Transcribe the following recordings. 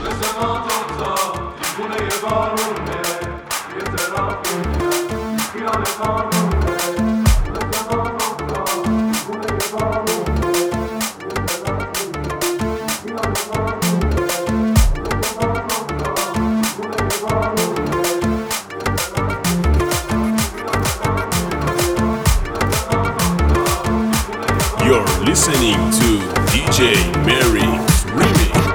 مثل ما دوتا دیوونه یه بارونه یه ترافیکه خیال قانونه مثل ما دوتا دیوونه یه بارونه یه ترافیکه خیال قانونه مثل ما دوتا دیوونه یه بارونه You're listening to DJ Mary's Remix.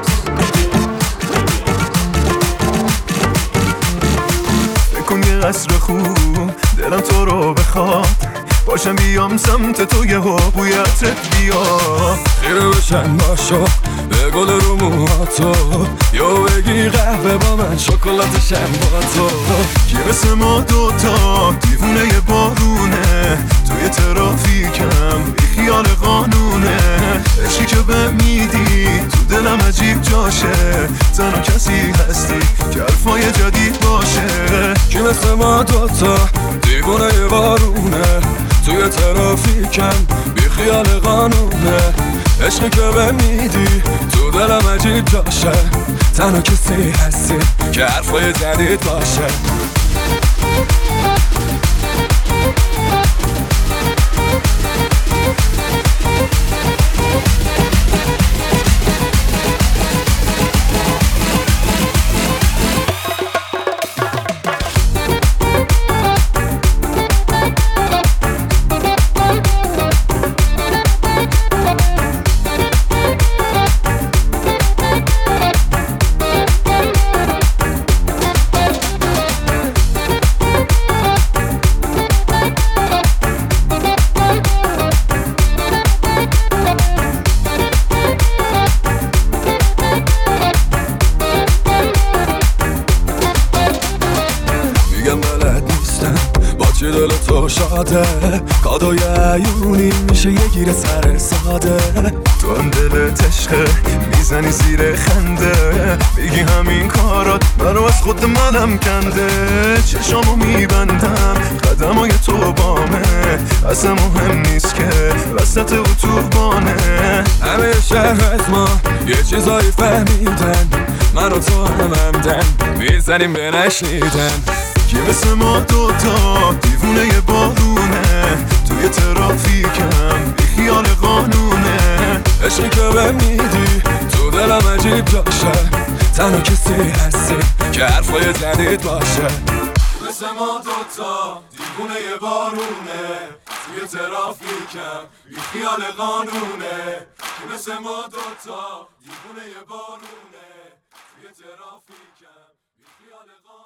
بکن یه قصر خوب دلم تو رو بخواد باشم بیام سمت تو یه بوی عطرت بیاد خیره بشن باشا به گل رو موهاتو یا بگی قهوه با من شکلاتشم با تو که مثل ما دوتا دیوونه یه بارونه توی ترافیکم بی خیال قانونه عشقی که به میدی تو دلم عجیب جاشه تنها کسی هستی که حرفای جدید باشه که مثل ما دوتا دیوونه یه بارونه توی ترافیکم بی خیال قانونه عشقی که به میدی تو دلم عجیب جاشه تنها کسی هستی که حرفای جدید باشه چه دل تو شاده کادوی عیونی میشه یه گیر سر ساده تو هم دلت عشقه میزنی زیر خنده میگی همین کارات منو از خود منم کنده چشامو میبندم قدمای تو بامه اصلا مهم نیست که وسط اتوبانه همه شهر از ما یه چیزایی فهمیدن من و تو همدن میزنیم به نشنیدن که مثل ما دوتا دیوونه یه بارونه توی ترافیکم بی خیال قانونه عشقی که به میدی تو دلم عجیب جاشه تنها کسی هستی که حرفای جدید باشه مثل ما دوتا دیوونه یه بارونه توی ترافیکم بی خیال قانونه که مثل ما دوتا دیوونه یه بارونه توی ترافیکم بی خیال قانونه